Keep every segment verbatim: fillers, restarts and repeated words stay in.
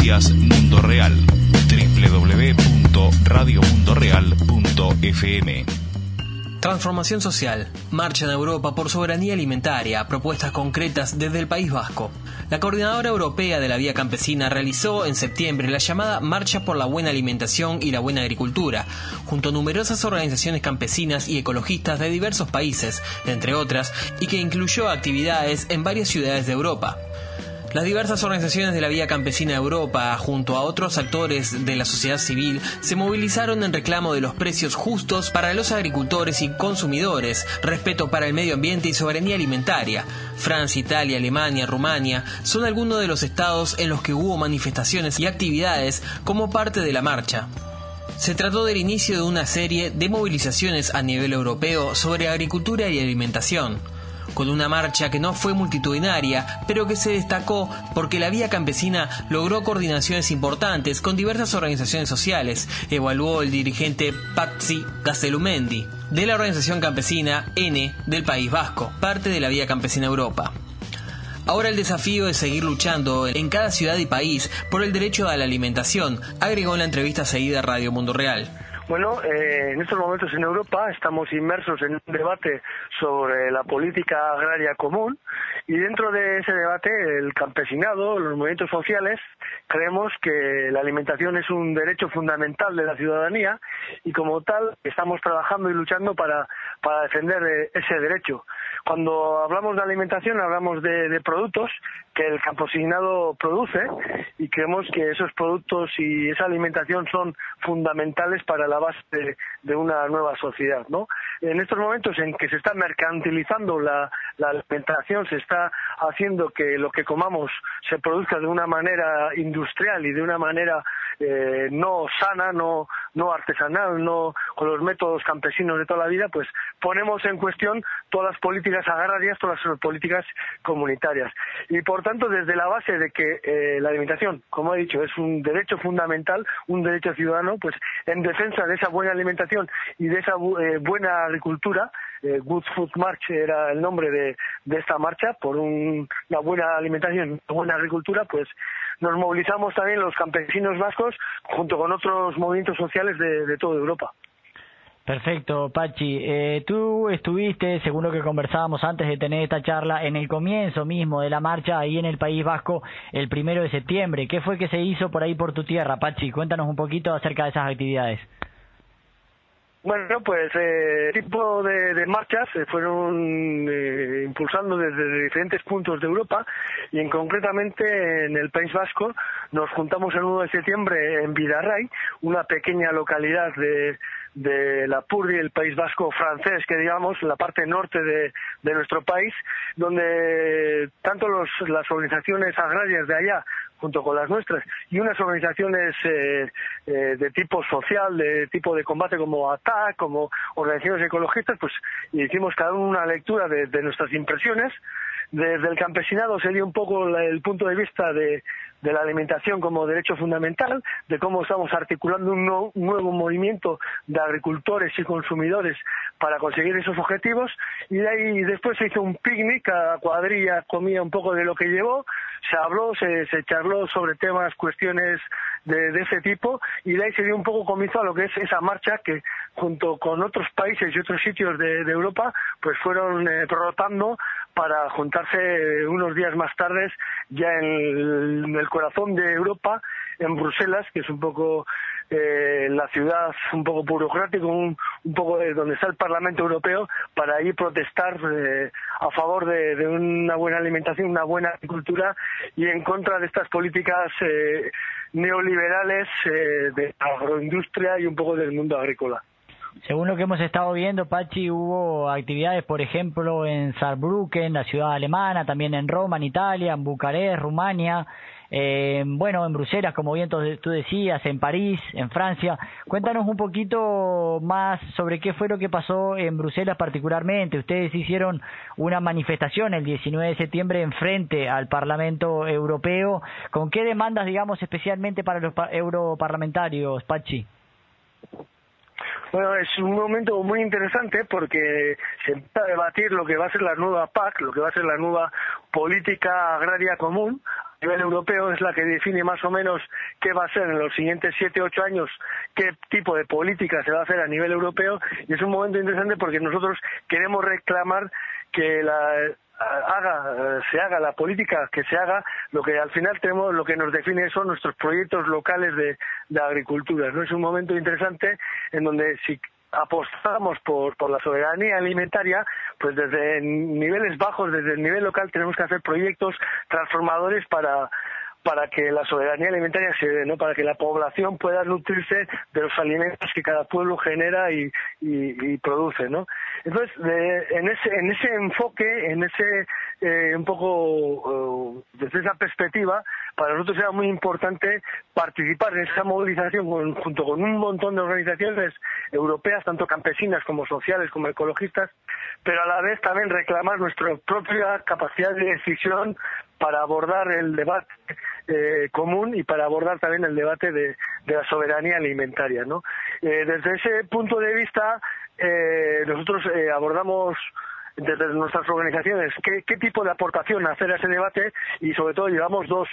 Noticias Mundo Real. doble u doble u doble u punto radio mundo real punto f m. Transformación social. Marcha en Europa por soberanía alimentaria. Propuestas concretas desde el País Vasco. La Coordinadora Europea de la Vía Campesina realizó en septiembre la llamada Marcha por la Buena Alimentación y la Buena Agricultura, junto a numerosas organizaciones campesinas y ecologistas de diversos países, entre otras, y que incluyó actividades en varias ciudades de Europa. Las diversas organizaciones de la Vía Campesina de Europa, junto a otros actores de la sociedad civil, se movilizaron en reclamo de los precios justos para los agricultores y consumidores, respeto para el medio ambiente y soberanía alimentaria. Francia, Italia, Alemania, Rumania son algunos de los estados en los que hubo manifestaciones y actividades como parte de la marcha. Se trató del inicio de una serie de movilizaciones a nivel europeo sobre agricultura y alimentación, con una marcha que no fue multitudinaria, pero que se destacó porque la Vía Campesina logró coordinaciones importantes con diversas organizaciones sociales, evaluó el dirigente Patxi Gaztelumendi, de la organización campesina N del País Vasco, parte de la Vía Campesina Europa. Ahora el desafío es seguir luchando en cada ciudad y país por el derecho a la alimentación, agregó en la entrevista seguida a Radio Mundo Real. Bueno, eh, en estos momentos en Europa estamos inmersos en un debate sobre la política agraria común y dentro de ese debate el campesinado, los movimientos sociales, creemos que la alimentación es un derecho fundamental de la ciudadanía y como tal estamos trabajando y luchando para, para defender ese derecho. Cuando hablamos de alimentación hablamos de, de productos que el campesinado produce y creemos que esos productos y esa alimentación son fundamentales para la base de, de una nueva sociedad, ¿no? En estos momentos en que se está mercantilizando la, la alimentación, se está haciendo que lo que comamos se produzca de una manera industrial y de una manera eh, no sana, no, no artesanal, no con los métodos campesinos de toda la vida, pues ponemos en cuestión todas las políticas agrarias, todas las políticas comunitarias. Y por tanto, desde la base de que eh, la alimentación, como he dicho, es un derecho fundamental, un derecho ciudadano, pues en defensa de esa buena alimentación y de esa eh, buena agricultura, eh, Good Food March era el nombre de, de esta marcha, por un, una buena alimentación, una buena agricultura, pues nos movilizamos también los campesinos vascos junto con otros movimientos sociales de, de toda Europa. Perfecto, Pachi. Eh, tú estuviste, según lo que conversábamos antes de tener esta charla, en el comienzo mismo de la marcha ahí en el País Vasco el primero de septiembre. ¿Qué fue que se hizo por ahí por tu tierra, Pachi? Cuéntanos un poquito acerca de esas actividades. Bueno, pues eh, tipo de, de marchas se fueron eh, impulsando desde diferentes puntos de Europa y en concretamente en el País Vasco nos juntamos el uno de septiembre en Bidarray, una pequeña localidad de de la Purdi, el País Vasco francés, que digamos, la parte norte de, de nuestro país, donde tanto los, las organizaciones agrarias de allá, junto con las nuestras, y unas organizaciones eh, eh, de tipo social, de tipo de combate como A T A C, como organizaciones ecologistas, pues hicimos cada uno una lectura de, de nuestras impresiones. Desde el campesinado se dio un poco la, el punto de vista de, de la alimentación como derecho fundamental, de cómo estamos articulando un, no, un nuevo movimiento de agricultores y consumidores para conseguir esos objetivos, y de ahí después se hizo un picnic, cada cuadrilla comía un poco de lo que llevó, se habló, se, se charló sobre temas, cuestiones de, de ese tipo, y de ahí se dio un poco comienzo a lo que es esa marcha que junto con otros países y otros sitios de, de Europa pues fueron eh, rotando para juntarse unos días más tarde ya en el, en el corazón de Europa, en Bruselas, que es un poco eh, la ciudad un poco burocrático, un, un poco de donde está el Parlamento Europeo, para ahí protestar eh, a favor de, de una buena alimentación, una buena agricultura y en contra de estas políticas eh, neoliberales eh, de agroindustria y un poco del mundo agrícola. Según lo que hemos estado viendo, Pachi, hubo actividades, por ejemplo, en Saarbrücken, la ciudad alemana, también en Roma, en Italia, en Bucarest, Rumania, eh, bueno, en Bruselas, como bien tú decías, en París, en Francia. Cuéntanos un poquito más sobre qué fue lo que pasó en Bruselas particularmente. Ustedes hicieron una manifestación el diecinueve de septiembre en frente al Parlamento Europeo. ¿Con qué demandas, digamos, especialmente para los europarlamentarios, Pachi? Bueno, es un momento muy interesante porque se empieza a debatir lo que va a ser la nueva P A C, lo que va a ser la nueva política agraria común, nivel europeo, es la que define más o menos qué va a ser en los siguientes siete, ocho años, qué tipo de política se va a hacer a nivel europeo, y es un momento interesante porque nosotros queremos reclamar que la haga se haga la política que se haga, lo que al final tenemos, lo que nos define son nuestros proyectos locales de, de agricultura, ¿no? Es un momento interesante en donde si apostamos por, por la soberanía alimentaria, pues desde niveles bajos, desde el nivel local, tenemos que hacer proyectos transformadores para para que la soberanía alimentaria se dé, ¿no? Para que la población pueda nutrirse de los alimentos que cada pueblo genera y, y, y produce, ¿no? Entonces, de, en ese en ese enfoque, en ese eh, un poco uh, desde esa perspectiva, para nosotros era muy importante participar en esa movilización con, junto con un montón de organizaciones europeas, tanto campesinas como sociales como ecologistas, pero a la vez también reclamar nuestra propia capacidad de decisión para abordar el debate eh, común y para abordar también el debate de, de la soberanía alimentaria, ¿no? Eh, desde ese punto de vista, eh, nosotros eh, abordamos desde nuestras organizaciones qué, qué tipo de aportación hacer a ese debate, y sobre todo llevamos dos,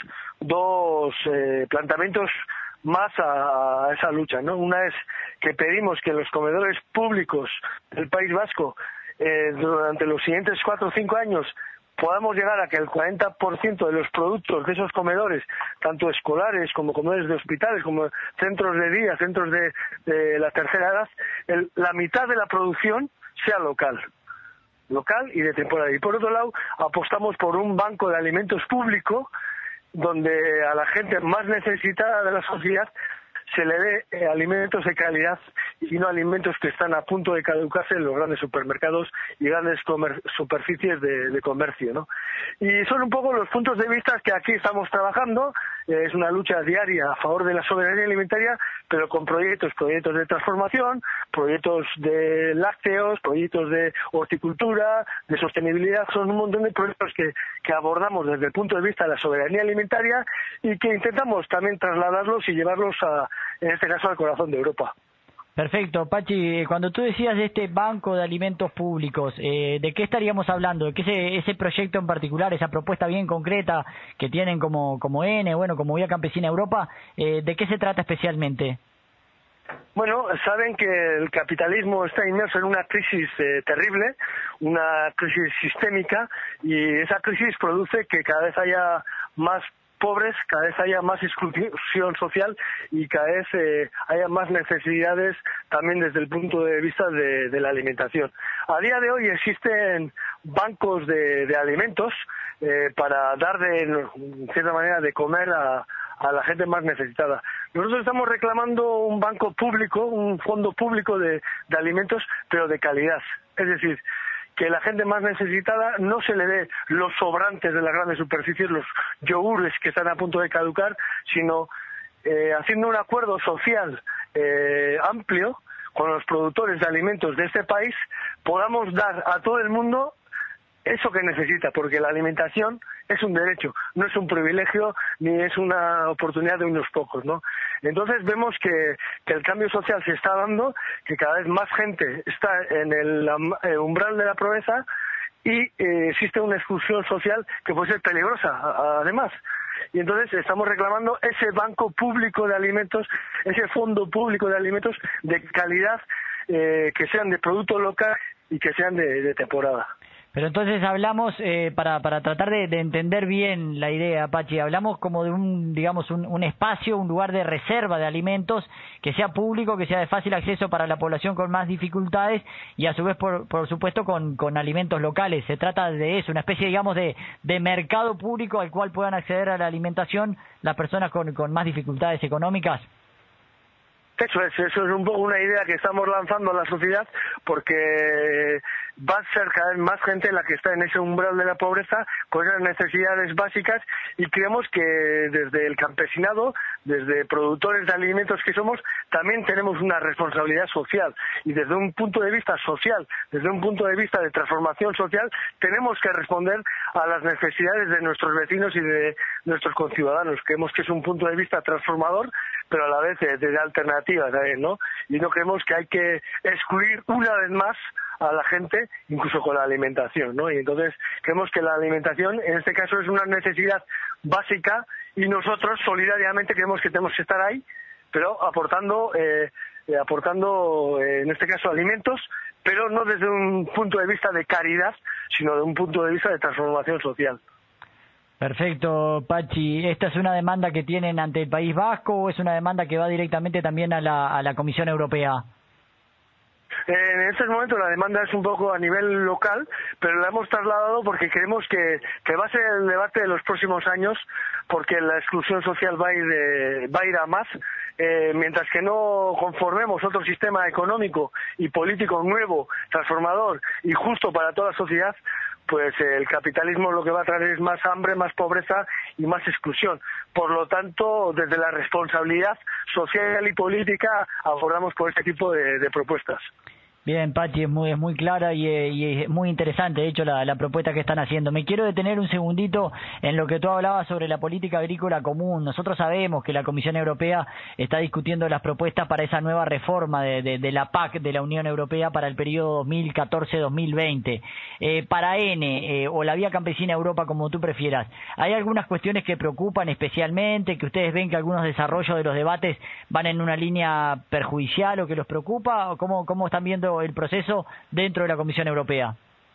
dos eh, planteamientos más a, a esa lucha, ¿no? Una es que pedimos que los comedores públicos del País Vasco eh, durante los siguientes cuatro o cinco años podamos llegar a que el cuarenta por ciento de los productos de esos comedores, tanto escolares como comedores de hospitales, como centros de día, centros de, de la tercera edad, el, la mitad de la producción sea local, local y de temporada. Y por otro lado, apostamos por un banco de alimentos público donde a la gente más necesitada de la sociedad se le dé eh, alimentos de calidad y no alimentos que están a punto de caducarse en los grandes supermercados y grandes comer- superficies de, de comercio, ¿no? Y son un poco los puntos de vista que aquí estamos trabajando. Eh, es una lucha diaria a favor de la soberanía alimentaria, pero con proyectos, proyectos de transformación, proyectos de lácteos, proyectos de horticultura, de sostenibilidad. Son un montón de proyectos que, que abordamos desde el punto de vista de la soberanía alimentaria y que intentamos también trasladarlos y llevarlos a, en este caso, al corazón de Europa. Perfecto, Pachi, cuando tú decías de este banco de alimentos públicos, eh, ¿de qué estaríamos hablando? ¿De qué ese, ese proyecto en particular, esa propuesta bien concreta que tienen como, como N, bueno, como Vía Campesina Europa, eh, ¿de qué se trata especialmente? Bueno, saben que el capitalismo está inmerso en una crisis eh, terrible, una crisis sistémica, y esa crisis produce que cada vez haya más pobres, cada vez haya más exclusión social y cada vez eh, haya más necesidades también desde el punto de vista de, de la alimentación. A día de hoy existen bancos de, de alimentos eh, para dar de, en cierta manera, de comer a, a la gente más necesitada. Nosotros estamos reclamando un banco público, un fondo público de, de alimentos, pero de calidad. Es decir, que la gente más necesitada no se le dé los sobrantes de las grandes superficies, los yogures que están a punto de caducar, sino eh, haciendo un acuerdo social eh, amplio con los productores de alimentos de este país, podamos dar a todo el mundo eso que necesita, porque la alimentación es un derecho, no es un privilegio ni es una oportunidad de unos pocos, ¿no? Entonces vemos que, que el cambio social se está dando, que cada vez más gente está en el eh, umbral de la pobreza y eh, existe una exclusión social que puede ser peligrosa, a, además. Y entonces estamos reclamando ese banco público de alimentos, ese fondo público de alimentos de calidad, eh, que sean de producto local y que sean de, de temporada. Pero entonces hablamos, eh, para, para tratar de, de entender bien la idea, Pachi, hablamos como de un, digamos, un, un espacio, un lugar de reserva de alimentos que sea público, que sea de fácil acceso para la población con más dificultades y a su vez, por, por supuesto, con, con alimentos locales. Se trata de eso, una especie, digamos, de, de mercado público al cual puedan acceder a la alimentación las personas con, con más dificultades económicas. Eso es, eso es un poco una idea que estamos lanzando a la sociedad, porque va a ser cada vez más gente la que está en ese umbral de la pobreza con esas necesidades básicas, y creemos que desde el campesinado, desde productores de alimentos que somos, también tenemos una responsabilidad social, y desde un punto de vista social, desde un punto de vista de transformación social, tenemos que responder a las necesidades de nuestros vecinos y de nuestros conciudadanos. Creemos que es un punto de vista transformador, pero a la vez de, de alternativa también, ¿no? Y no creemos que hay que excluir una vez más a la gente, incluso con la alimentación, ¿no? Y entonces creemos que la alimentación en este caso es una necesidad básica y nosotros solidariamente creemos que tenemos que estar ahí, pero aportando eh, eh, aportando eh, en este caso alimentos, pero no desde un punto de vista de caridad, sino de un punto de vista de transformación social. Perfecto, Pachi. ¿Esta es una demanda que tienen ante el País Vasco o es una demanda que va directamente también a la, a la Comisión Europea? En estos momentos la demanda es un poco a nivel local, pero la hemos trasladado porque creemos que, que va a ser el debate de los próximos años, porque la exclusión social va a ir, de, va a, ir a más, eh, mientras que no conformemos otro sistema económico y político nuevo, transformador y justo para toda la sociedad, pues el capitalismo lo que va a traer es más hambre, más pobreza y más exclusión. Por lo tanto, desde la responsabilidad social y política abordamos por este tipo de, de propuestas. Bien, Pachi, es muy, es muy clara y, y es muy interesante, de hecho, la, la propuesta que están haciendo. Me quiero detener un segundito en lo que tú hablabas sobre la política agrícola común. Nosotros sabemos que la Comisión Europea está discutiendo las propuestas para esa nueva reforma de, de, de la P A C de la Unión Europea para el periodo dos mil catorce a dos mil veinte. Eh, para N, eh, o la Vía Campesina Europa, como tú prefieras, ¿hay algunas cuestiones que preocupan especialmente, que ustedes ven que algunos desarrollos de los debates van en una línea perjudicial o que los preocupa? ¿O cómo, cómo están viendo el proceso dentro de la Comisión Europea?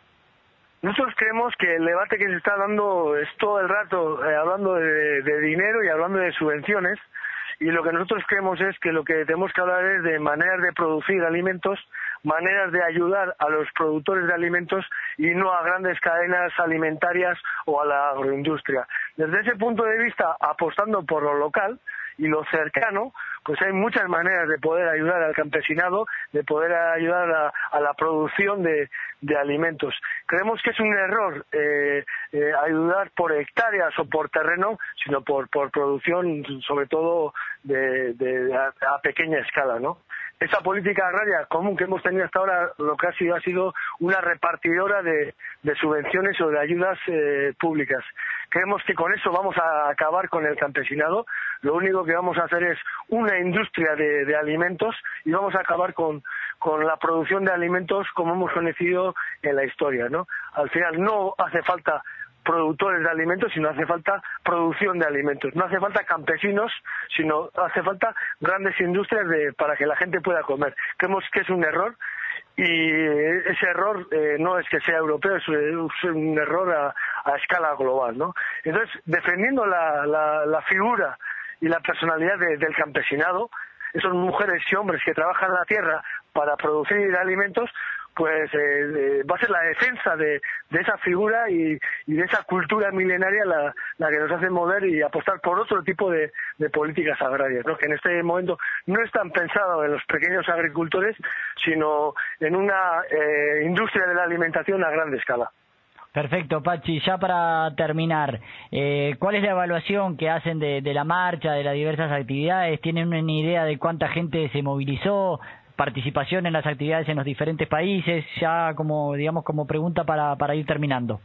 Nosotros creemos que el debate que se está dando es todo el rato eh, hablando de, de dinero y hablando de subvenciones, y lo que nosotros creemos es que lo que tenemos que hablar es de maneras de producir alimentos, maneras de ayudar a los productores de alimentos y no a grandes cadenas alimentarias o a la agroindustria. Desde ese punto de vista, apostando por lo local y lo cercano, pues hay muchas maneras de poder ayudar al campesinado, de poder ayudar a, a la producción de, de alimentos. Creemos que es un error eh, eh, ayudar por hectáreas o por terreno, sino por, por producción, sobre todo de, de, a, a pequeña escala, ¿no? Esa política agraria común que hemos tenido hasta ahora lo que ha sido ha sido una repartidora de, de subvenciones o de ayudas eh, públicas. Creemos que con eso vamos a acabar con el campesinado. Lo único que vamos a hacer es una industria de, de alimentos y vamos a acabar con, con la producción de alimentos como hemos conocido en la historia, ¿no? Al final no hace falta productores de alimentos, sino hace falta producción de alimentos. No hace falta campesinos, sino hace falta grandes industrias de, para que la gente pueda comer. Creemos que es un error y ese error eh, no es que sea europeo, es un error a, a escala global, ¿no? Entonces, defendiendo la, la, la figura y la personalidad de, del campesinado, esos mujeres y hombres que trabajan la tierra para producir alimentos, pues eh, eh, va a ser la defensa de, de esa figura y, y de esa cultura milenaria la, la que nos hace mover y apostar por otro tipo de, de políticas agrarias, ¿no? Que en este momento no están pensadas en los pequeños agricultores, sino en una eh, industria de la alimentación a gran escala. Perfecto, Pachi. Ya para terminar, eh, ¿cuál es la evaluación que hacen de, de la marcha, de las diversas actividades? ¿Tienen una idea de cuánta gente se movilizó? ¿Participación en las actividades en los diferentes países? Ya como, digamos, como pregunta para, para ir terminando.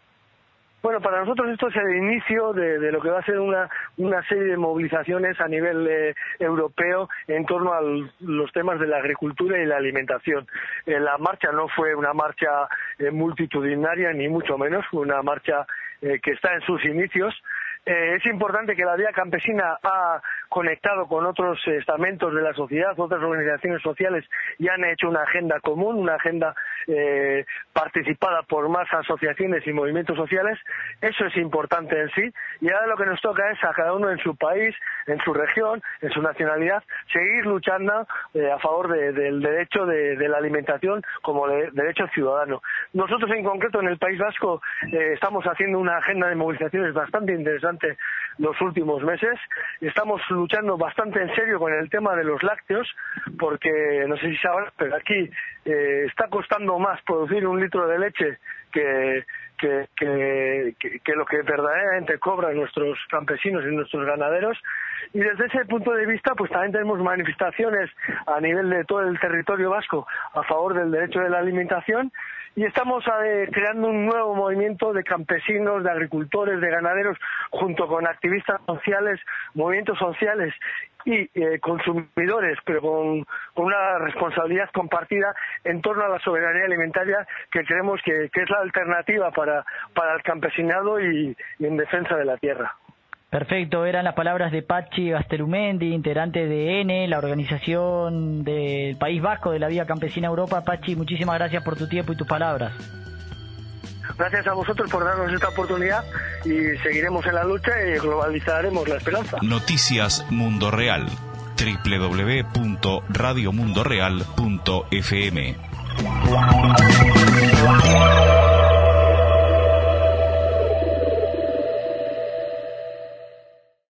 Bueno, para nosotros esto es el inicio de, de lo que va a ser una, una serie de movilizaciones a nivel eh, europeo en torno a los temas de la agricultura y la alimentación. Eh, la marcha no fue una marcha eh, multitudinaria, ni mucho menos, fue una marcha eh, que está en sus inicios. Eh, es importante que la Vía Campesina ha conectado con otros estamentos de la sociedad, otras organizaciones sociales, y han hecho una agenda común, una agenda eh, participada por más asociaciones y movimientos sociales. Eso es importante en sí, y ahora lo que nos toca es a cada uno en su país, en su región, en su nacionalidad, seguir luchando eh, a favor de, del derecho de, de la alimentación como de, derecho ciudadano. Nosotros en concreto en el País Vasco eh, estamos haciendo una agenda de movilizaciones bastante interesante los últimos meses. Estamos luchando bastante en serio con el tema de los lácteos, porque no sé si saben, pero aquí eh, está costando más producir un litro de leche que, que, que, que, que lo que verdaderamente cobran nuestros campesinos y nuestros ganaderos. Y desde ese punto de vista, pues también tenemos manifestaciones a nivel de todo el territorio vasco a favor del derecho de la alimentación, y estamos eh, creando un nuevo movimiento de campesinos, de agricultores, de ganaderos, junto con activistas sociales, movimientos sociales y eh, consumidores, pero con, con una responsabilidad compartida en torno a la soberanía alimentaria, que creemos que, que es la alternativa para, para el campesinado y, y en defensa de la tierra. Perfecto, eran las palabras de Patxi Gaztelumendi, integrante de ENE, la organización del País Vasco de la Vía Campesina Europa. Patxi, muchísimas gracias por tu tiempo y tus palabras. Gracias a vosotros por darnos esta oportunidad y seguiremos en la lucha y globalizaremos la esperanza. Noticias Mundo Real, doble u doble u doble u punto radio mundo real punto f m.